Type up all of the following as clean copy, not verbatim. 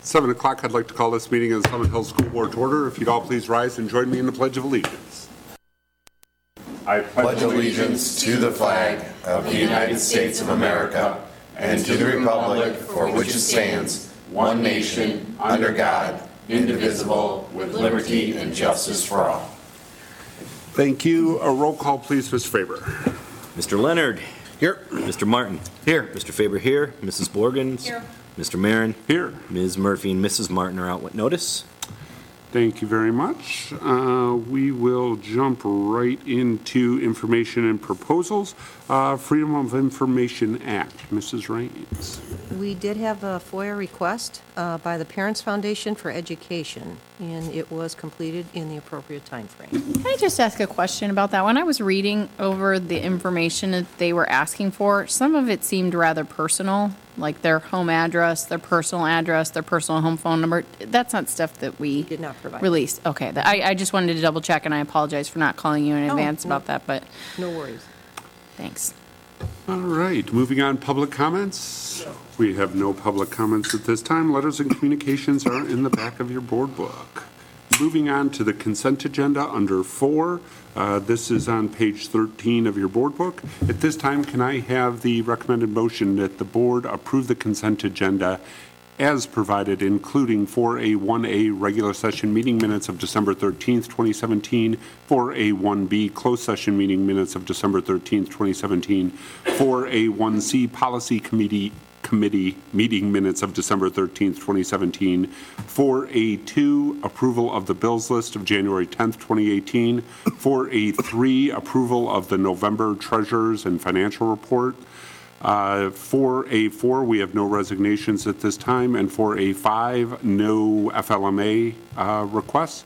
7 o'clock, I'd like to call this meeting of the Summit Hill School Board to order. If you'd all please rise and join me in the Pledge of Allegiance. I pledge allegiance to the flag of the United States of America and to the republic for which it stands, one nation, under God, indivisible, with liberty and justice for all. Thank you. A roll call, please, Mr. Faber. Mr. Leonard. Here. Mr. Martin. Here. Mr. Faber here. Mrs. Borgens. Here. Mr. Marin. Here. Ms. Murphy and Mrs. Martin are out with notice. Thank you very much. We will jump right into information and proposals. Freedom of Information Act. Mrs. Raines. We did have a FOIA request by the Parents Foundation for Education, and it was completed in the appropriate time frame. Can I just ask a question about that? When I was reading over the information that they were asking for, some of it seemed rather personal, like their home address, their personal home phone number. That's not stuff that we Did not provide. released. Okay, I just wanted to double check, and I apologize for not calling you in advance about that, but No worries. thanks. All right, moving on, public comments. We have no public comments at this time. Letters and communications are in the back of your board book. Moving on to the consent agenda under 4. This is on page 13 of your board book. At this time, can I have the recommended motion that the board approve the consent agenda as provided, including 4A1A regular session meeting minutes of December 13th, 2017, 4A1B closed session meeting minutes of December 13th, 2017, 4A1C policy committee meeting minutes of December 13th, 2017, 4A2 approval of the bills list of January 10th, 2018, 4A3 approval of the November treasurers and financial report, 4A4, we have no resignations at this time, and 4A5, no FLMA requests.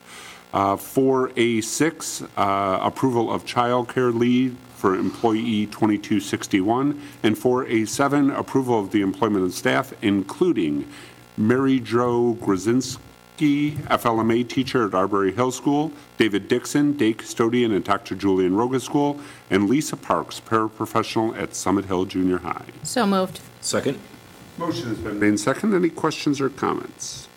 4A6, approval of child care leave for employee 2261, and 4A7, approval of the employment of staff, including Mary Jo Grzinski, FLMA teacher at Arbery Hill School, David Dixon, day custodian at Dr. Julian Roga School, and Lisa Parks, paraprofessional at Summit Hill Junior High. So moved. Second. Motion has been made second. Any questions or comments?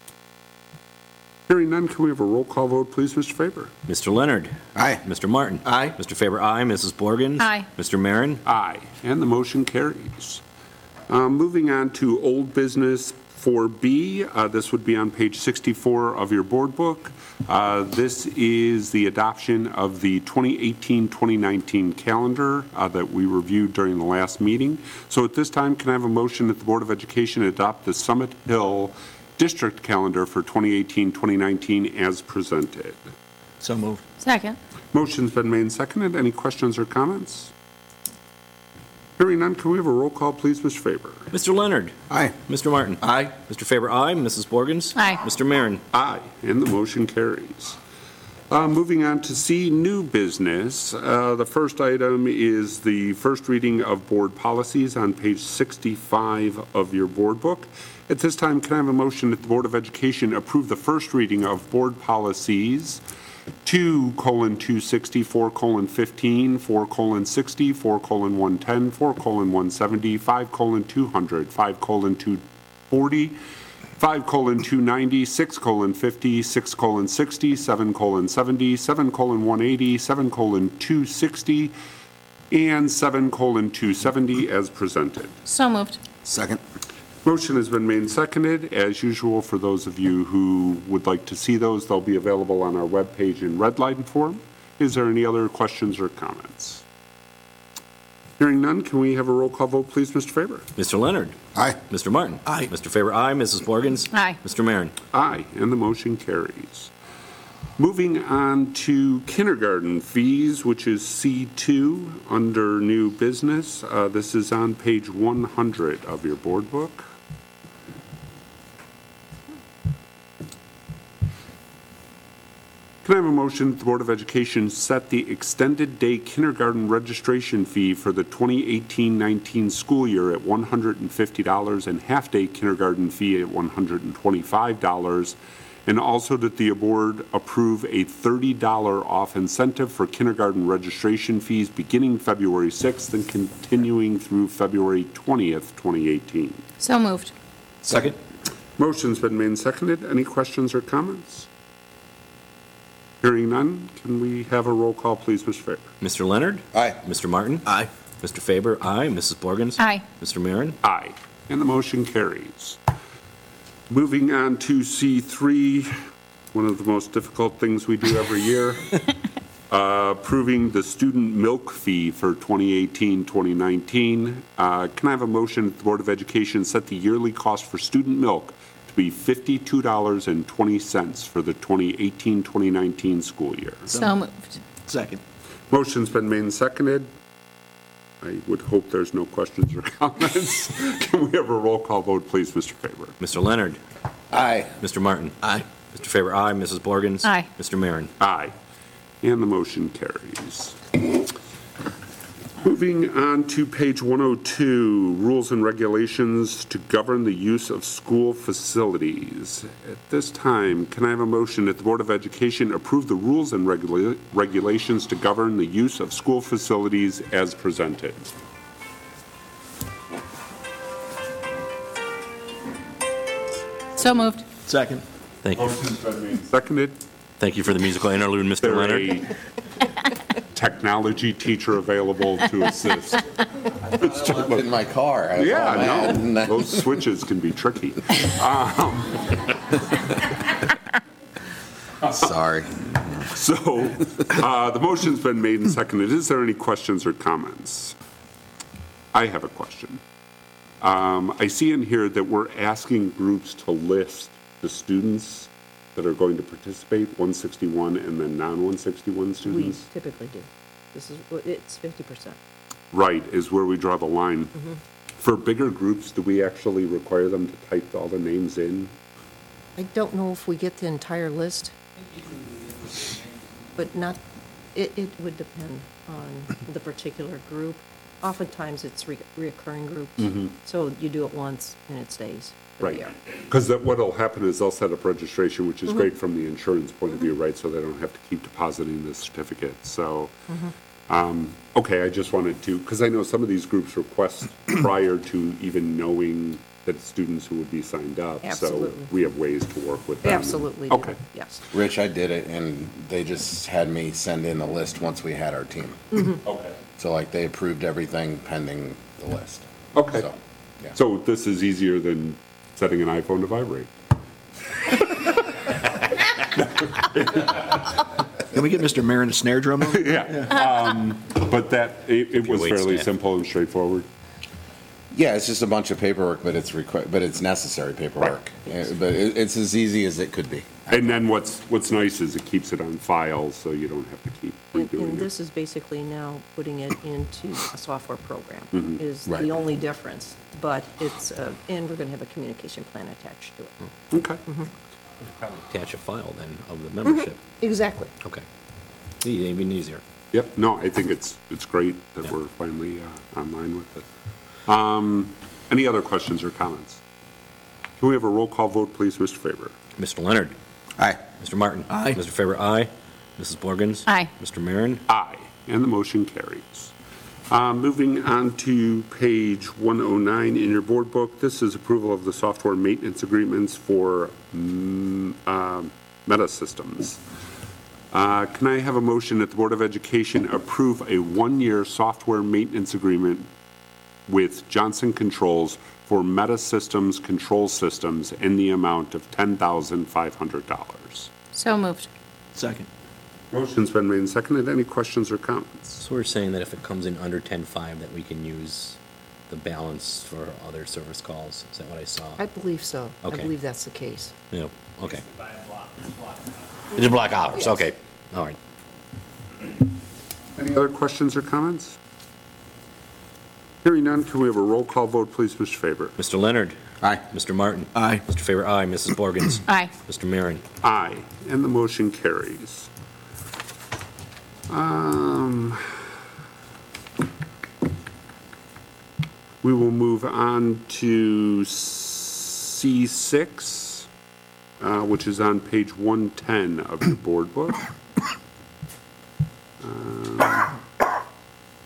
Hearing none, can we have a roll call vote, please, Mr. Faber? Mr. Leonard. Aye. Mr. Martin. Aye. Mr. Faber, aye. Mrs. Borgens. Aye. Mr. Marin. Aye, and the motion carries. Moving on to old business 4B, this would be on page 64 of your board book. This is the adoption of the 2018-2019 calendar that we reviewed during the last meeting. So at this time, can I have a motion that the Board of Education adopt the Summit Hill District Calendar for 2018-2019 as presented? So moved. Second. Motion's been made and seconded. Any questions or comments? Hearing none, can we have a roll call, please, Mr. Faber? Mr. Leonard. Aye. Mr. Martin. Aye. Mr. Faber, aye. Mrs. Borgens. Aye. Mr. Marin. Aye, and the motion carries. Moving on to C, new business. The first item is the first reading of board policies on page 65 of your board book. At this time, can I have a motion that the Board of Education approve the first reading of board policies 2:260, 4:15, 4:60, 4:110, 4:170, 5:200, 5:240, 5:290, 6:50, 6:60, 7:70, 7:180, 7:260, and 7:270 as presented. So moved. Second. Motion has been made and seconded. As usual, for those of you who would like to see those, they'll be available on our webpage in red line form. Is there any other questions or comments? Hearing none, can we have a roll call vote, please, Mr. Faber? Mr. Leonard. Aye. Mr. Martin. Aye. Mr. Faber, aye. Mrs. Borgens. Aye. Mr. Marin. Aye, and the motion carries. Moving on to kindergarten fees, which is C2 under new business. This is on page 100 of your board book. Can I have a motion that the Board of Education set the extended day kindergarten registration fee for the 2018-19 school year at $150 and half-day kindergarten fee at $125, and also that the board approve a $30 off incentive for kindergarten registration fees beginning February 6th and continuing through February 20th, 2018. So moved. Second. Motion's been made and seconded. Any questions or comments? Hearing none, can we have a roll call, please, Mr. Faber? Mr. Leonard? Aye. Mr. Martin? Aye. Mr. Faber? Aye. Mrs. Borgens? Aye. Mr. Marin? Aye. And the motion carries. Moving on to C3, one of the most difficult things we do every year, approving the student milk fee for 2018-2019. Can I have a motion that the Board of Education set the yearly cost for student milk to be $52.20 for the 2018-2019 school year? So moved. Second. Motion's been made and seconded. I would hope there's no questions or comments. Can we have a roll call vote, please, Mr. Faber? Mr. Leonard? Aye. Mr. Martin? Aye. Mr. Faber? Aye. Mrs. Borgens? Aye. Mr. Marin? Aye. And the motion carries. Moving on to page 102, rules and regulations to govern the use of school facilities. At this time, can I have a motion that the Board of Education approve the rules and regulations to govern the use of school facilities as presented? So moved. Second. Thank you. Motion's been made and seconded. Thank you for the musical interlude, Mr. There Leonard. a technology teacher available to assist? In my car. I was all Yeah, mad. no, those switches can be tricky. Sorry. So, the motion's been made and seconded. Is there any questions or comments? I have a question. I see in here that we're asking groups to list the students that are going to participate, 161 and then non-161 We students? typically do. It's 50%. Right, is where we draw the line. For bigger groups, do we actually require them to type all the names in? I don't know if we get the entire list, but not, it would depend on the particular group. Oftentimes, it's reoccurring groups, so you do it once and it stays for the Right, year. because what'll happen is they'll set up registration, which is great from the insurance point of view, right? So they don't have to keep depositing the certificate, so. Okay, I just wanted to, because I know some of these groups request prior to even knowing that students who would be signed up. So Absolutely. we have ways to work with They them. absolutely do, Okay, yes. Rich, I did it, and they just had me send in a list once we had our team. okay. So like, they approved everything pending the list. Okay. So, yeah. So this is easier than setting an iPhone to vibrate. Can we get Mr. Marin a snare drum? Yeah. But it was wait fairly staff. simple and straightforward. Yeah, it's just a bunch of paperwork, but it's necessary paperwork. But it's as easy as it could be. And then what's nice is it keeps it on file, so you don't have to keep And redoing it. this is basically now putting it into a software program, is Right. the only difference. But it's, and we're going to have a communication plan attached to it. Okay. Attach a file then of the membership. Exactly. Okay. Even easier. Yep, no, I think it's great that we're finally online with it. Any other questions or comments? Can we have a roll call vote, please, Mr. Faber? Mr. Leonard? Aye. Mr. Martin? Aye. Mr. Faber? Aye. Mrs. Borgens? Aye. Mr. Marin? Aye, and the motion carries. Moving on to page 109 in your board book, this is approval of the software maintenance agreements for Meta Systems. Can I have a motion that the Board of Education approve a one-year software maintenance agreement with Johnson Controls for Meta Systems control systems in the amount of $10,500? So moved. Second. Motion's been made and seconded. Any questions or comments? So we're saying that if it comes in under 10.5, that we can use the balance for other service calls? Is that what I saw? I believe so. I Okay. believe that's the case. Yeah, okay. It's block hours, okay. All right. Any other questions or comments? Hearing none, can we have a roll call vote, please, Mr. Faber? Mr. Leonard? Aye. Mr. Martin? Aye. Mr. Faber? Aye. Mrs. Borgens? Aye. Mr. Marin? Aye, and the motion carries. We will move on to C6, which is on page 110 of your board book.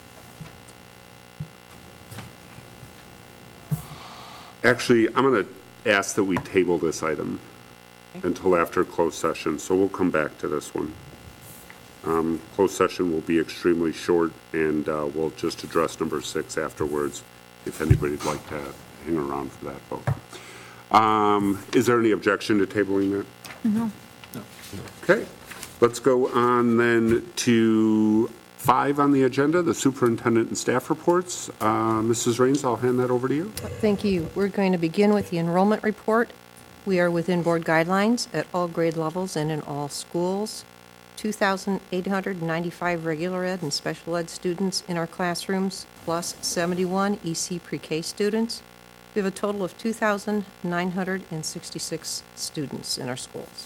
Actually, I'm going to ask that we table this item until after closed session, so we'll come back to this one. Closed session will be extremely short, and we'll just address number 6 afterwards, if anybody'd like to hang around for that vote. Is there any objection to tabling that? No. Okay, let's go on then to 5 on the agenda, the superintendent and staff reports. Mrs. Raines, I'll hand that over to you. Thank you. We're going to begin with the enrollment report. We are within board guidelines at all grade levels and in all schools. 2,895 regular ed and special ed students in our classrooms, plus 71 EC pre-K students. We have a total of 2,966 students in our schools.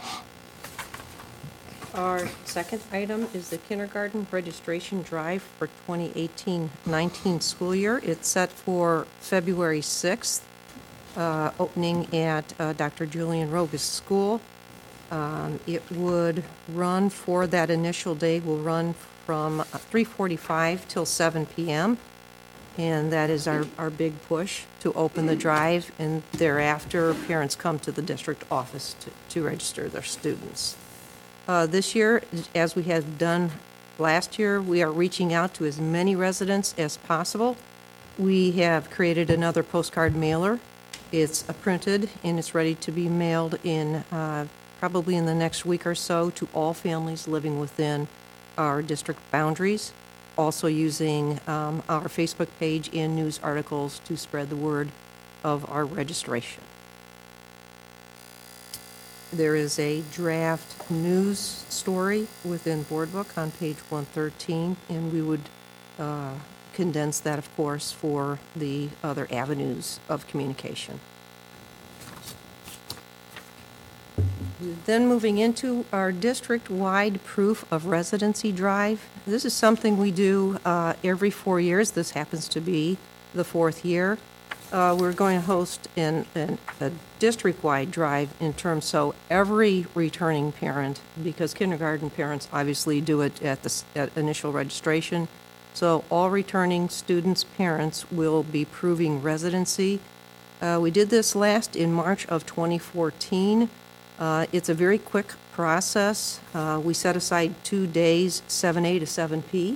Our second item is the kindergarten registration drive for 2018-19 school year. It's set for February 6th, opening at Dr. Julian Rogas School. It would run for that initial day, will run from 3:45 till 7 p.m. And that is our big push to open the drive, and thereafter parents come to the district office to register their students. This year, as we have done last year, we are reaching out to as many residents as possible. We have created another postcard mailer. It's printed and it's ready to be mailed in probably in the next week or so to all families living within our district boundaries. Also using our Facebook page and news articles to spread the word of our registration. There is a draft news story within Board Book on page 113, and we would condense that, of course, for the other avenues of communication. Then moving into our district-wide proof of residency drive. This is something we do every 4 years. This happens to be the 4th year. We're going to host a district-wide drive in terms, so every returning parent, because kindergarten parents obviously do it at initial registration, so all returning students' parents will be proving residency. We did this last in March of 2014. It's a very quick process. We set aside 2 days, 7A to 7P.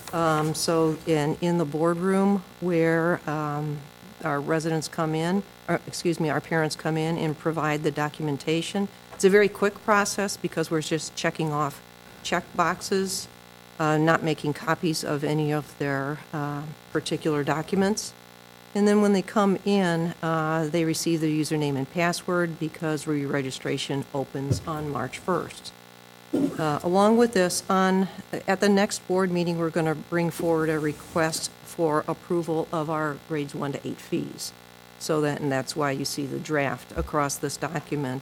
So in the boardroom where our residents come in, our parents come in and provide the documentation. It's a very quick process because we're just checking off check boxes, not making copies of any of their particular documents. And then when they come in, they receive their username and password because re-registration opens on March 1st. Along with this, at the next board meeting, we're going to bring forward a request for approval of our grades 1 to 8 fees. And that's why you see the draft across this document,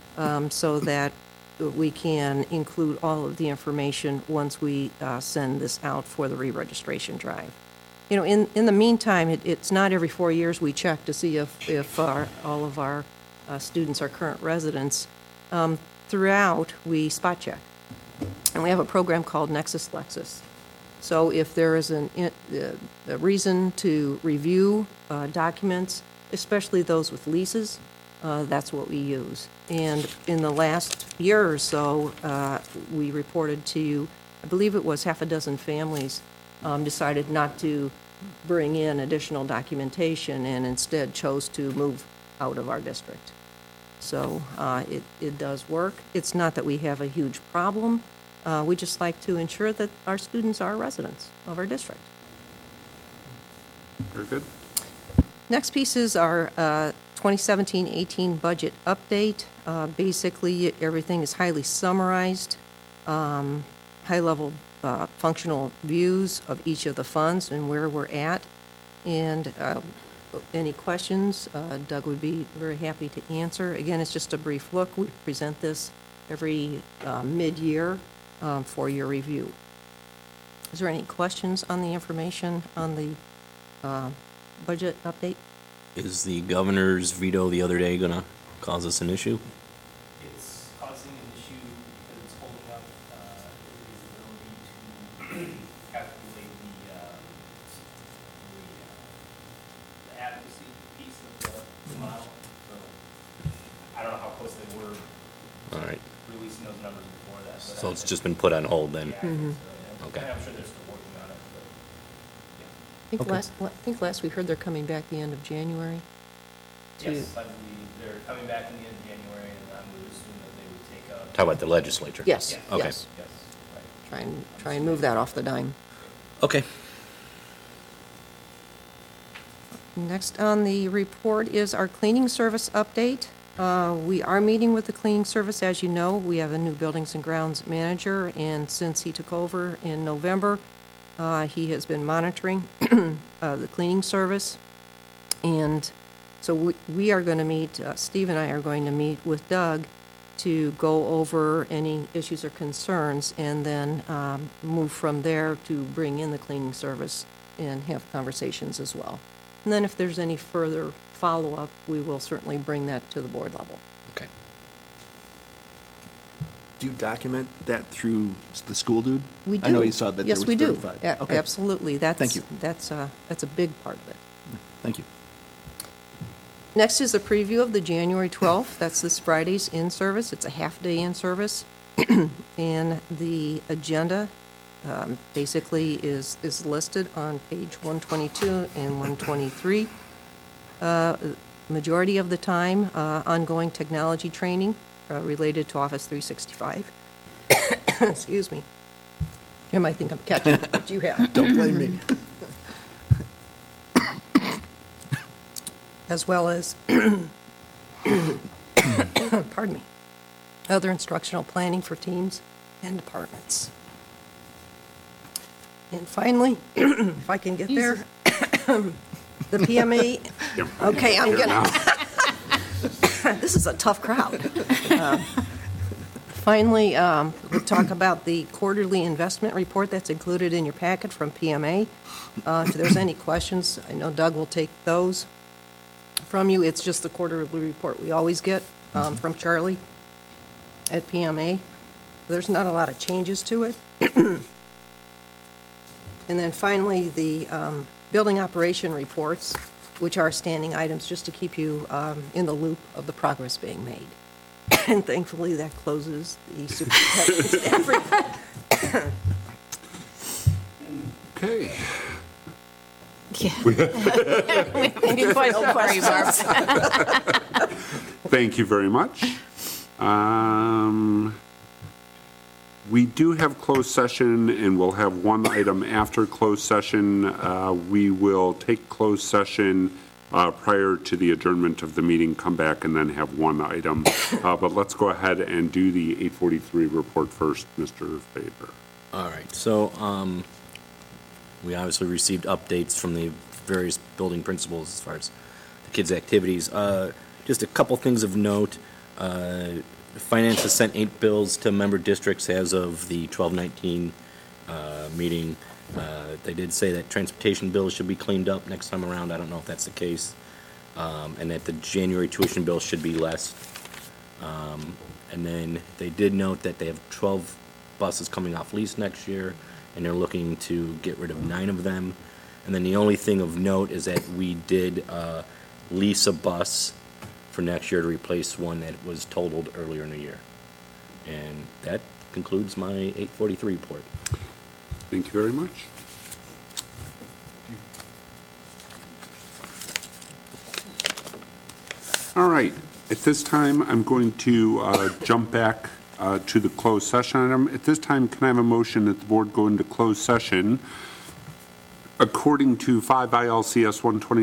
so that we can include all of the information once we send this out for the re-registration drive. You know, in the meantime, it's not every 4 years we check to see if all of our students are current residents. Throughout, we spot check. And we have a program called Nexus Lexus. So if there is a reason to review documents, especially those with leases, that's what we use. And in the last year or so, we reported to, I believe it was half a dozen families decided not to bring in additional documentation and instead chose to move out of our district. So it does work. It's not that we have a huge problem. We just like to ensure that our students are residents of our district. Very good. Next piece is our 2017-18 budget update. Basically, everything is highly summarized, high-level functional views of each of the funds and where we're at. And any questions, Doug would be very happy to answer. Again, it's just a brief look. We present this every mid-year for your review. Is there any questions on the information on the budget update? Is the governor's veto the other day gonna cause us an issue? It's causing an issue because it's holding up everybody's ability to calculate the adequacy piece of the model. So how close they were All right. releasing those numbers before that. But So it's just been put on hold then? yeah, I think so, yeah. Okay. I'm sure they're still working on it, but, I think last we heard they're coming back the end of January. yeah. Yes, I believe they're coming back in the end of January, and I would assume that they would take up. Talk about the legislature? Yes, Yeah. Okay. yes. Yes, right. Try and move that off the dime. Okay. Next on the report is our cleaning service update. We are meeting with the cleaning service, as you know. We have a new buildings and grounds manager, and since he took over in November, he has been monitoring the cleaning service. And so we are going to meet, Steve and I are going to meet with Doug to go over any issues or concerns, and then move from there to bring in the cleaning service and have conversations as well. And then if there's any further follow-up, we will certainly bring that to the board level. Okay. Do you document that through the school dude? We do. I know you saw that there was Yes, we do. 35. Yeah, Okay. absolutely. Thank you. That's a big part of it. Thank you. Next is a preview of the January 12th. That's this Friday's in-service. It's a half-day in-service. And the agenda basically is listed on page 122 and 123. Majority of the time, ongoing technology training related to Office 365. Excuse me. You might think I'm catching what you have. Don't blame me. As well as, pardon me, other instructional planning for teams and departments. And finally, if I can get there, the PMA, Yep. okay, I'm Here gonna, now. this is a tough crowd. Finally, we'll talk about the quarterly investment report that's included in your packet from PMA. If there's any questions, I know Doug will take those from you. It's just the quarterly report we always get from Charlie at PMA. There's not a lot of changes to it. And then finally, the building operation reports, which are standing items, just to keep you in the loop of the progress being made. And thankfully, that closes the superintendent's staff report. Okay. Any final Sorry, questions? Barb. Thank you very much. We do have closed session, and we'll have one item after closed session. We will take closed session prior to the adjournment of the meeting, come back, and then have one item. But let's go ahead and do the 843 report first, Mr. Faber. All right, so we obviously received updates from the various building principals as far as the kids' activities. Just a couple things of note. Finance has sent 8 bills to member districts as of the 12/19 meeting. They did say that transportation bills should be cleaned up next time around. I don't know if that's the case. And that the January tuition bill should be less. And then they did note that they have 12 buses coming off lease next year, and they're looking to get rid of 9 of them. And then the only thing of note is that we did lease a bus for next year to replace one that was totaled earlier in the year. And that concludes my 843 report. Thank you very much. All right, at this time, I'm going to jump back to the closed session item. At this time, can I have a motion that the board go into closed session according to 5 ILCS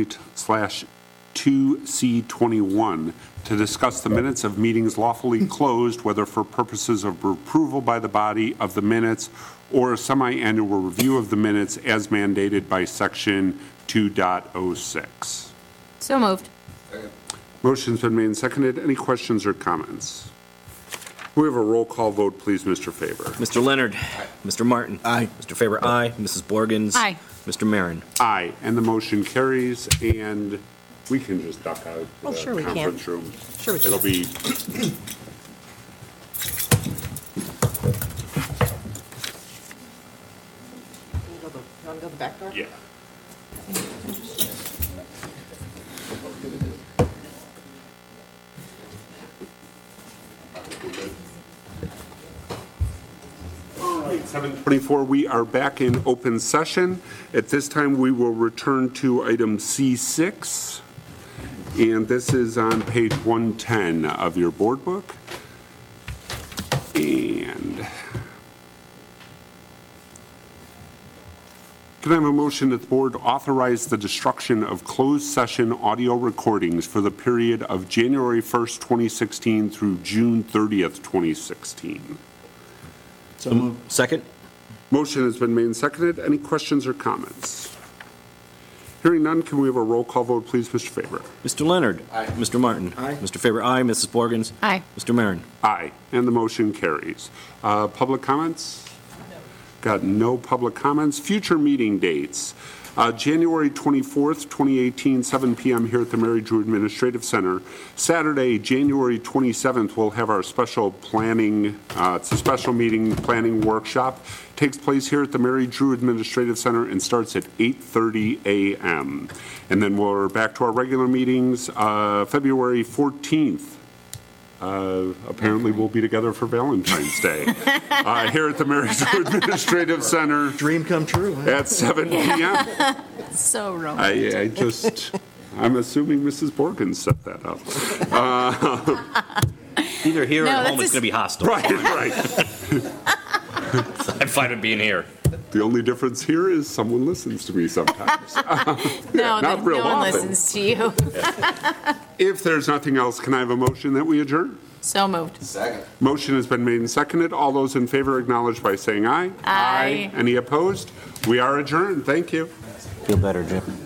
120/2C21 to discuss the minutes of meetings lawfully closed, whether for purposes of approval by the body of the minutes or a semi-annual review of the minutes as mandated by section 2.06. So moved. Motion's been made and seconded. Any questions or comments? We have a roll call vote, please, Mr. Faber. Mr. Leonard. Aye. Mr. Martin. Aye. Mr. Faber, aye. Mrs. Borgens. Aye. Mr. Marin. Aye, and the motion carries, and we can just duck out Oh, to sure the we can. conference room. Sure we can. It'll be, Want to go the back door? yeah. 7:24, we are back in open session. At this time, we will return to item C6, and this is on page 110 of your board book. And can I have a motion that the board authorize the destruction of closed session audio recordings for the period of January 1st, 2016 through June 30th, 2016? So moved. Second? Motion has been made and seconded. Any questions or comments? Hearing none, can we have a roll call vote, please, Mr. Faber? Mr. Leonard? Aye. Mr. Martin? Aye. Mr. Faber, aye. Mrs. Borgens? Aye. Mr. Marin? Aye, and the motion carries. Public comments? Got no public comments. Future meeting dates. January 24th, 2018, 7 p.m. here at the Mary Drew Administrative Center. Saturday, January 27th, we'll have our special planning, it's a special meeting planning workshop. Takes place here at the Mary Drew Administrative Center and starts at 8:30 a.m. And then we're back to our regular meetings, February 14th. Apparently we'll be together for Valentine's Day here at the Mary Drew Administrative Center Dream come true. Huh? at 7 p.m. So romantic. I'm assuming Mrs. Borgens set that up. Either here or No, at home, that's it's going to be hostile. Right. I'm fine with being here. The only difference here is someone listens to me sometimes. No, Not real no one often. listens to you. If there's nothing else, can I have a motion that we adjourn? So moved. Second. Motion has been made and seconded. All those in favor acknowledge by saying aye. Aye. Any opposed? We are adjourned. Thank you. Feel better, Jim.